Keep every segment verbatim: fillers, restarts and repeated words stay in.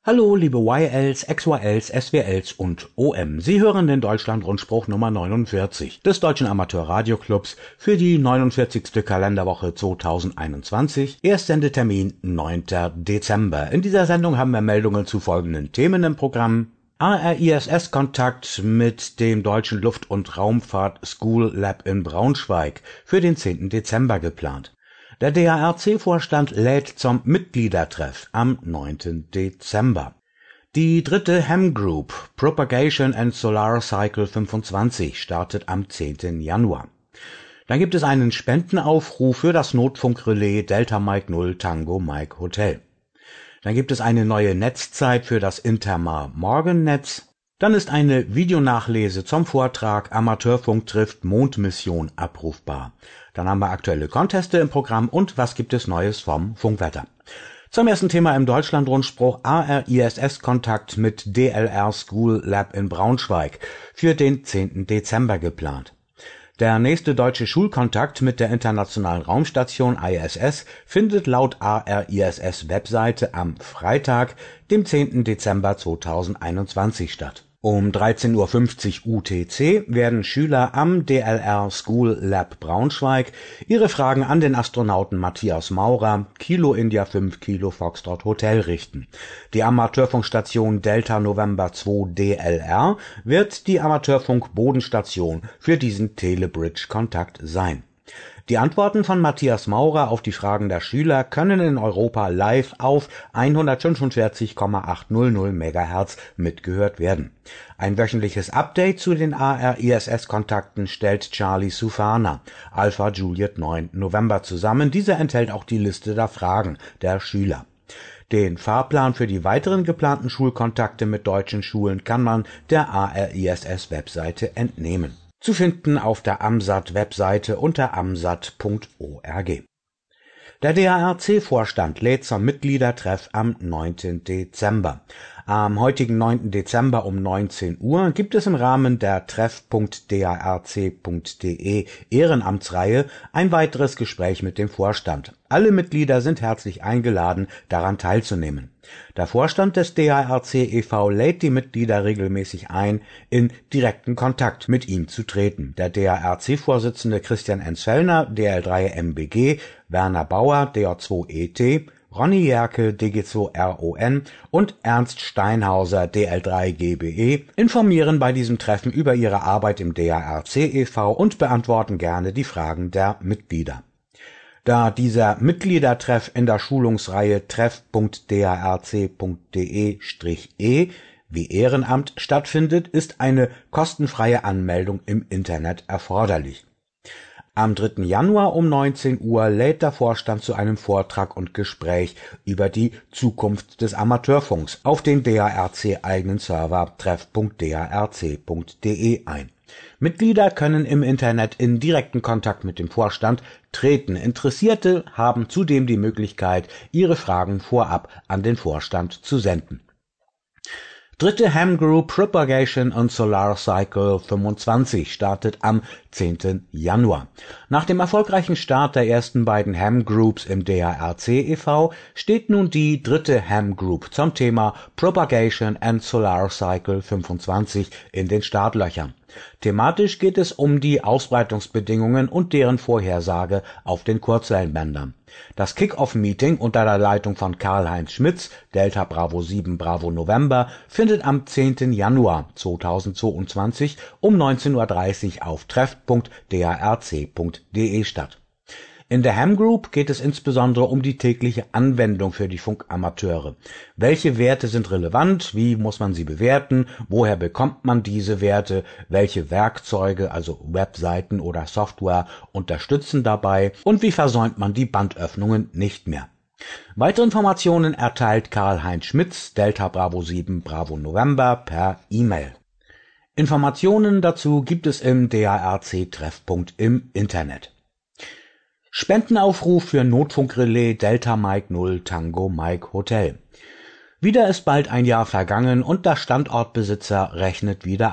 Hallo, liebe Y Ls, X Y Ls, S W Ls und O M. Sie hören den Deutschland-Rundspruch Nummer neunundvierzig des Deutschen Amateur-Radio-Clubs für die neunundvierzigste Kalenderwoche zweitausendeinundzwanzig. Erstsendetermin neunter Dezember. In dieser Sendung haben wir Meldungen zu folgenden Themen im Programm. A R I S S-Kontakt mit dem Deutschen Luft- und Raumfahrt School Lab in Braunschweig für den zehnten Dezember geplant. Der D A R C-Vorstand lädt zum Mitgliedertreff am neunten Dezember. Die dritte Ham Group Propagation and Solar Cycle fünfundzwanzig startet am zehnten Januar. Dann gibt es einen Spendenaufruf für das Notfunkrelais Delta Mike null Tango Mike Hotel. Dann gibt es eine neue Netzzeit für das Intermar Morgennetz. Dann ist eine Videonachlese zum Vortrag Amateurfunk trifft Mondmission abrufbar. Dann haben wir aktuelle Conteste im Programm und was gibt es Neues vom Funkwetter. Zum ersten Thema im Deutschland-Rundspruch A R I S S-Kontakt mit D L R School Lab in Braunschweig für den zehnten Dezember geplant. Der nächste deutsche Schulkontakt mit der Internationalen Raumstation I S S findet laut A R I S S-Webseite am Freitag, dem zehnten Dezember zweitausendeinundzwanzig statt. Um dreizehn Uhr fünfzig U T C werden Schüler am D L R School Lab Braunschweig ihre Fragen an den Astronauten Matthias Maurer, Kilo India fünf Kilo Foxtrot Hotel richten. Die Amateurfunkstation Delta November zwei D L R wird die Amateurfunk-Bodenstation für diesen Telebridge-Kontakt sein. Die Antworten von Matthias Maurer auf die Fragen der Schüler können in Europa live auf hundertfünfundvierzig Komma achthundert Megahertz mitgehört werden. Ein wöchentliches Update zu den A R I S S-Kontakten stellt Charlie Sufana, Alpha Juliet neun November zusammen. Dieser enthält auch die Liste der Fragen der Schüler. Den Fahrplan für die weiteren geplanten Schulkontakte mit deutschen Schulen kann man der A R I S S-Webseite entnehmen. Zu finden auf der AMSAT-Webseite unter amsat punkt org. Der D A R C-Vorstand lädt zum Mitgliedertreff am neunten Dezember. Am heutigen neunten Dezember um neunzehn Uhr gibt es im Rahmen der treff punkt d a r c punkt d e Ehrenamtsreihe ein weiteres Gespräch mit dem Vorstand. Alle Mitglieder sind herzlich eingeladen, daran teilzunehmen. Der Vorstand des D A R C e V lädt die Mitglieder regelmäßig ein, in direkten Kontakt mit ihm zu treten. Der D A R C-Vorsitzende Christian Enzfellner, D L drei M B G, Werner Bauer, D J zwei E T, Ronny Jerke, D G zwei R O N und Ernst Steinhauser, D L drei G B E, informieren bei diesem Treffen über ihre Arbeit im D A R C e V und beantworten gerne die Fragen der Mitglieder. Da dieser Mitgliedertreff in der Schulungsreihe treff punkt d a r c punkt d e e wie Ehrenamt stattfindet, ist eine kostenfreie Anmeldung im Internet erforderlich. Am dritten Januar um neunzehn Uhr lädt der Vorstand zu einem Vortrag und Gespräch über die Zukunft des Amateurfunks auf den D A R C-eigenen Server treff punkt d a r c punkt d e ein. Mitglieder können im Internet in direkten Kontakt mit dem Vorstand treten. Interessierte haben zudem die Möglichkeit, ihre Fragen vorab an den Vorstand zu senden. Dritte Ham Group Propagation and Solar Cycle fünfundzwanzig startet am zehnten Januar. Nach dem erfolgreichen Start der ersten beiden Ham Groups im D A R C e V steht nun die dritte Ham Group zum Thema Propagation and Solar Cycle fünfundzwanzig in den Startlöchern. Thematisch geht es um die Ausbreitungsbedingungen und deren Vorhersage auf den Kurzwellenbändern. Das Kick-Off-Meeting unter der Leitung von Karl-Heinz Schmitz, Delta Bravo sieben Bravo November, findet am zehnten Januar zweitausendzweiundzwanzig um neunzehn Uhr dreißig auf treff punkt d a r c punkt d e statt. In der Ham Group geht es insbesondere um die tägliche Anwendung für die Funkamateure. Welche Werte sind relevant? Wie muss man sie bewerten? Woher bekommt man diese Werte? Welche Werkzeuge, also Webseiten oder Software, unterstützen dabei? Und wie versäumt man die Bandöffnungen nicht mehr? Weitere Informationen erteilt Karl-Heinz Schmitz, Delta Bravo sieben Bravo November, per E-Mail. Informationen dazu gibt es im D A R C-Treffpunkt im Internet. Spendenaufruf für Notfunkrelais Delta Mike null Tango Mike Hotel. Wieder ist bald ein Jahr vergangen und der Standortbesitzer rechnet wieder ab.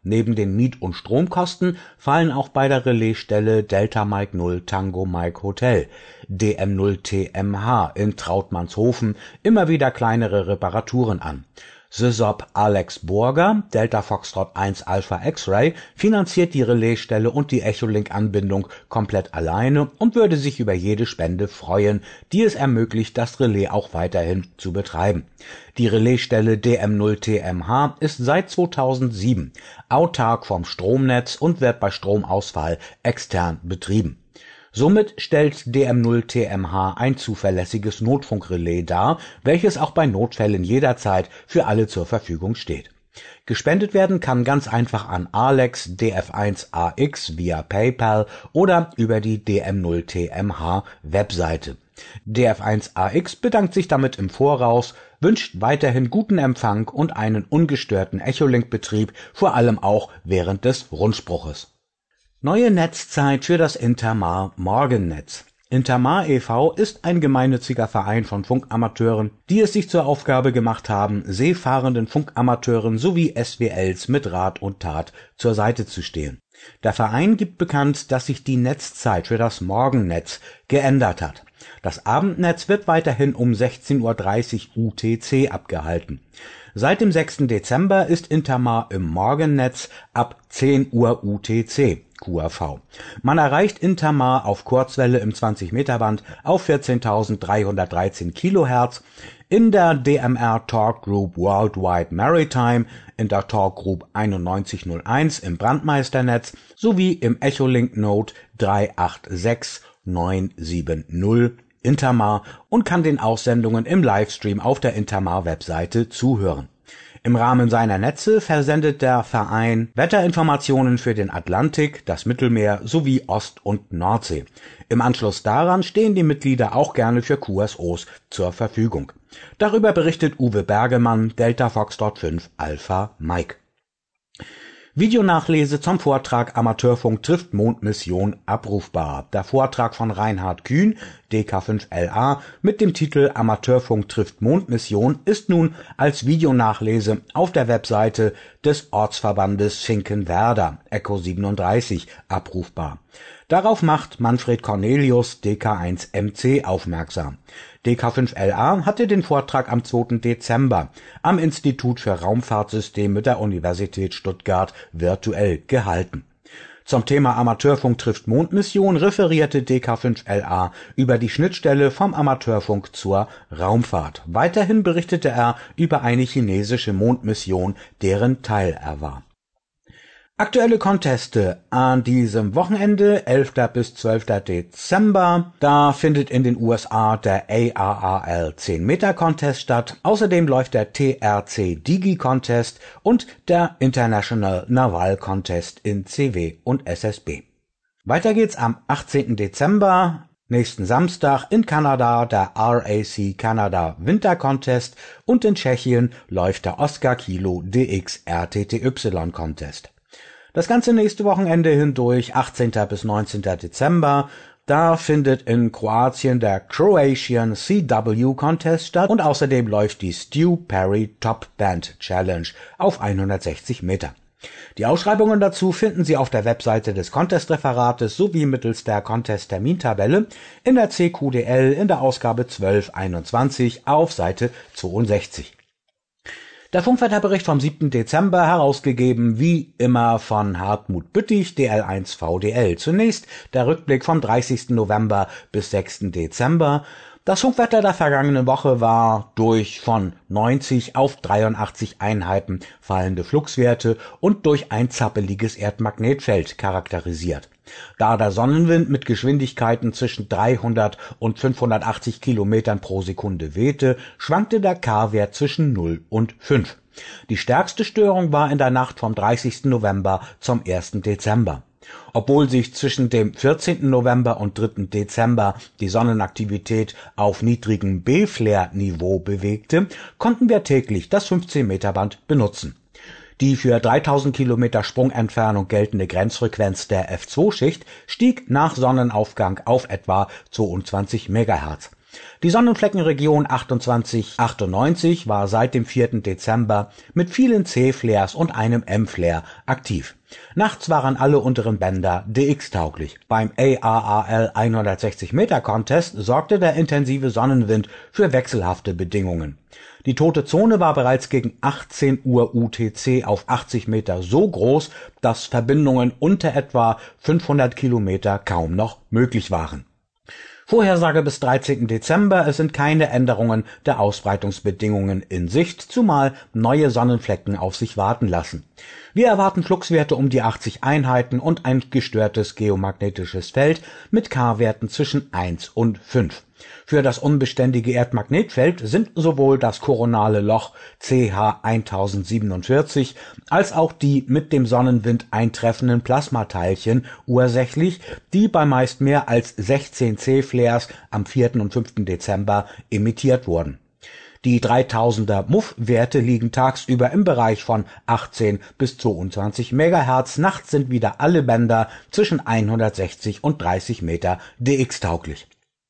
Neben den Miet- und Stromkosten fallen auch bei der Relaisstelle Delta Mike null Tango Mike Hotel D M null T M H in Trautmannshofen immer wieder kleinere Reparaturen an. Sysop Alex Burger, Delta Foxtrot eins Alpha X-Ray, finanziert die Relaisstelle und die Echolink-Anbindung komplett alleine und würde sich über jede Spende freuen, die es ermöglicht, das Relais auch weiterhin zu betreiben. Die Relaisstelle D M null T M H ist seit zweitausendsieben autark vom Stromnetz und wird bei Stromausfall extern betrieben. Somit stellt D M null T M H ein zuverlässiges Notfunkrelais dar, welches auch bei Notfällen jederzeit für alle zur Verfügung steht. Gespendet werden kann ganz einfach an Alex D F eins A X via PayPal oder über die D M null T M H Webseite. D F eins A X bedankt sich damit im Voraus, wünscht weiterhin guten Empfang und einen ungestörten Echolink-Betrieb, vor allem auch während des Rundspruches. Neue Netzzeit für das Intermar Morgennetz. Intermar e V ist ein gemeinnütziger Verein von Funkamateuren, die es sich zur Aufgabe gemacht haben, seefahrenden Funkamateuren sowie S W Ls mit Rat und Tat zur Seite zu stehen. Der Verein gibt bekannt, dass sich die Netzzeit für das Morgennetz geändert hat. Das Abendnetz wird weiterhin um sechzehn Uhr dreißig U T C abgehalten. Seit dem sechsten Dezember ist Intermar im Morgennetz ab zehn Uhr U T C Q R V. Man erreicht Intermar auf Kurzwelle im zwanzig Meter Band auf vierzehntausenddreihundertdreizehn Kilohertz, in der D M R Talk Group Worldwide Maritime, in der Talk Group einundneunzig null eins im Brandmeisternetz sowie im Echolink Node drei acht sechs neun sieben null Intermar und kann den Aussendungen im Livestream auf der Intermar-Webseite zuhören. Im Rahmen seiner Netze versendet der Verein Wetterinformationen für den Atlantik, das Mittelmeer sowie Ost- und Nordsee. Im Anschluss daran stehen die Mitglieder auch gerne für Q S Os zur Verfügung. Darüber berichtet Uwe Bergemann, Delta Foxtrot fünf Alpha Mike. Videonachlese zum Vortrag Amateurfunk trifft Mondmission abrufbar. Der Vortrag von Reinhard Kühn, D K fünf L A, mit dem Titel Amateurfunk trifft Mondmission ist nun als Videonachlese auf der Webseite des Ortsverbandes Finkenwerder, Echo siebenunddreißig, abrufbar. Darauf macht Manfred Cornelius, D K eins M C, aufmerksam. D K fünf L A hatte den Vortrag am zweiten Dezember am Institut für Raumfahrtsysteme der Universität Stuttgart virtuell gehalten. Zum Thema Amateurfunk trifft Mondmission referierte D K fünf L A über die Schnittstelle vom Amateurfunk zur Raumfahrt. Weiterhin berichtete er über eine chinesische Mondmission, deren Teil er war. Aktuelle Conteste an diesem Wochenende, elfter bis zwölfter Dezember. Da findet in den U S A der A R A L zehn Meter Contest statt. Außerdem läuft der T R C Digi Contest und der International Naval Contest in C W und S S B. Weiter geht's am achtzehnten Dezember. Nächsten Samstag in Kanada der R A C Canada Winter Contest und in Tschechien läuft der Oscar Kilo D X R T T Y Contest. Das ganze nächste Wochenende hindurch, achtzehnten bis neunzehnten Dezember, da findet in Kroatien der Croatian C W Contest statt und außerdem läuft die Stu Perry Top Band Challenge auf hundertsechzig Meter. Die Ausschreibungen dazu finden Sie auf der Webseite des Contest-Referates sowie mittels der Contest-Termintabelle in der C Q D L in der Ausgabe zwölf einundzwanzig auf Seite zweiundsechzig. Der Funkwetterbericht vom siebten Dezember, herausgegeben wie immer von Hartmut Büttich, D L eins V D L. Zunächst der Rückblick vom dreißigsten November bis sechsten Dezember. Das Funkwetter der vergangenen Woche war durch von neunzig auf dreiundachtzig Einheiten fallende Fluxwerte und durch ein zappeliges Erdmagnetfeld charakterisiert. Da der Sonnenwind mit Geschwindigkeiten zwischen dreihundert und fünfhundertachtzig Kilometern pro Sekunde wehte, schwankte der K-Wert zwischen null und fünf. Die stärkste Störung war in der Nacht vom dreißigsten November zum ersten Dezember. Obwohl sich zwischen dem vierzehnten November und dritten Dezember die Sonnenaktivität auf niedrigem B-Flare-Niveau bewegte, konnten wir täglich das fünfzehn Meter Band benutzen. Die für dreitausend Kilometer Sprungentfernung geltende Grenzfrequenz der F zwei Schicht stieg nach Sonnenaufgang auf etwa zweiundzwanzig Megahertz. Die Sonnenfleckenregion achtundzwanzig achtundneunzig war seit dem vierten Dezember mit vielen C-Flares und einem M-Flare aktiv. Nachts waren alle unteren Bänder D X-tauglich. Beim A R A L hundertsechzig Meter Contest sorgte der intensive Sonnenwind für wechselhafte Bedingungen. Die tote Zone war bereits gegen achtzehn Uhr U T C auf achtzig Meter so groß, dass Verbindungen unter etwa fünfhundert Kilometer kaum noch möglich waren. Vorhersage bis dreizehnten Dezember, es sind keine Änderungen der Ausbreitungsbedingungen in Sicht, zumal neue Sonnenflecken auf sich warten lassen. Wir erwarten Fluxwerte um die achtzig Einheiten und ein gestörtes geomagnetisches Feld mit K-Werten zwischen eins und fünf. Für das unbeständige Erdmagnetfeld sind sowohl das koronale Loch C H tausendsiebenundvierzig als auch die mit dem Sonnenwind eintreffenden Plasmateilchen ursächlich, die bei meist mehr als sechzehn C-Flares am vierten und fünften Dezember emittiert wurden. Die dreitausender Muff-Werte liegen tagsüber im Bereich von achtzehn bis zweiundzwanzig Megahertz. Nachts sind wieder alle Bänder zwischen hundertsechzig und dreißig Meter D X-tauglich.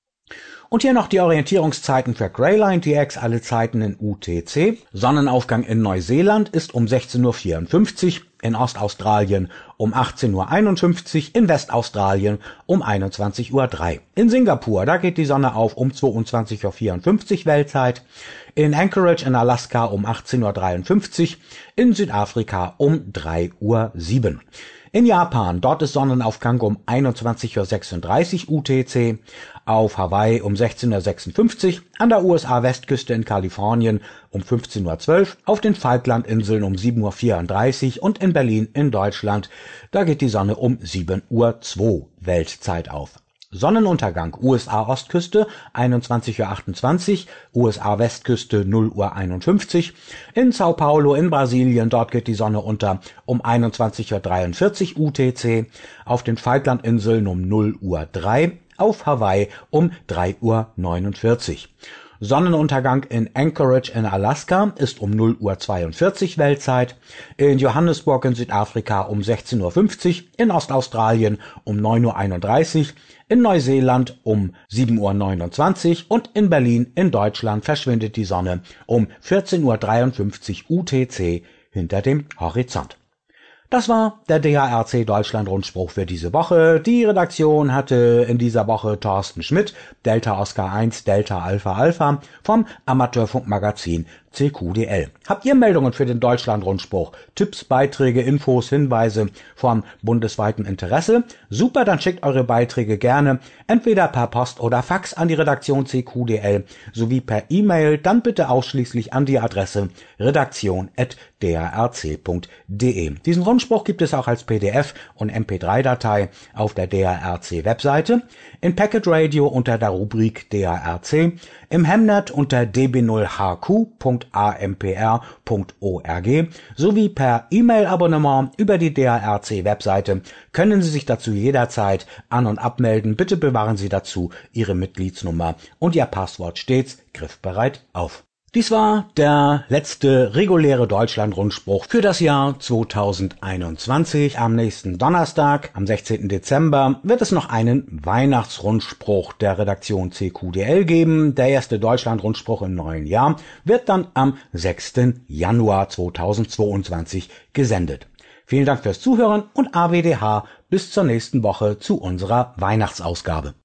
Und hier noch die Orientierungszeiten für Greyline D X, alle Zeiten in U T C. Sonnenaufgang in Neuseeland ist um sechzehn Uhr vierundfünfzig, in Ostaustralien um achtzehn Uhr einundfünfzig, in Westaustralien um einundzwanzig Uhr drei. In Singapur, da geht die Sonne auf um zweiundzwanzig Uhr vierundfünfzig Weltzeit, in Anchorage in Alaska um achtzehn Uhr dreiundfünfzig, in Südafrika um drei Uhr sieben. In Japan, dort ist Sonnenaufgang um einundzwanzig Uhr sechsunddreißig U T C, auf Hawaii um sechzehn Uhr sechsundfünfzig, an der U S A-Westküste in Kalifornien um fünfzehn Uhr zwölf, auf den Falklandinseln um sieben Uhr vierunddreißig und in Berlin in Deutschland, da geht die Sonne um sieben Uhr zwei Weltzeit auf. Sonnenuntergang U S A-Ostküste einundzwanzig Uhr achtundzwanzig, U S A-Westküste null Uhr einundfünfzig, in Sao Paulo in Brasilien, dort geht die Sonne unter um einundzwanzig Uhr dreiundvierzig U T C, auf den Falklandinseln um null Uhr drei, auf Hawaii um drei Uhr neunundvierzig. Sonnenuntergang in Anchorage in Alaska ist um null Uhr zweiundvierzig Weltzeit, in Johannesburg in Südafrika um sechzehn Uhr fünfzig, in Ostaustralien um neun Uhr einunddreißig, in Neuseeland um sieben Uhr neunundzwanzig und in Berlin in Deutschland verschwindet die Sonne um vierzehn Uhr dreiundfünfzig U T C hinter dem Horizont. Das war der D A R C Deutschland Rundspruch für diese Woche. Die Redaktion hatte in dieser Woche Thorsten Schmidt, Delta Oscar eins, Delta Alpha Alpha vom Amateurfunkmagazin C Q D L. Habt ihr Meldungen für den Deutschland Rundspruch, Tipps, Beiträge, Infos, Hinweise von bundesweitem Interesse? Super, dann schickt eure Beiträge gerne entweder per Post oder Fax an die Redaktion C Q D L sowie per E-Mail, dann bitte ausschließlich an die Adresse redaktion at d r r c punkt d e. Diesen Rundspruch gibt es auch als P D F und M P drei Datei auf der D A R C Webseite, in Packet Radio unter der Rubrik D A R C, im Hemnet unter d b null h q punkt a m p r punkt org sowie per E-Mail-Abonnement über die D A R C Webseite können Sie sich dazu jederzeit an- und abmelden. Bitte bewahren Sie dazu Ihre Mitgliedsnummer und Ihr Passwort stets griffbereit auf. Dies war der letzte reguläre Deutschland-Rundspruch für das Jahr zweitausendeinundzwanzig. Am nächsten Donnerstag, am sechzehnten Dezember, wird es noch einen Weihnachtsrundspruch der Redaktion C Q D L geben. Der erste Deutschland-Rundspruch im neuen Jahr wird dann am sechsten Januar zweitausendzweiundzwanzig gesendet. Vielen Dank fürs Zuhören und A W D H bis zur nächsten Woche zu unserer Weihnachtsausgabe.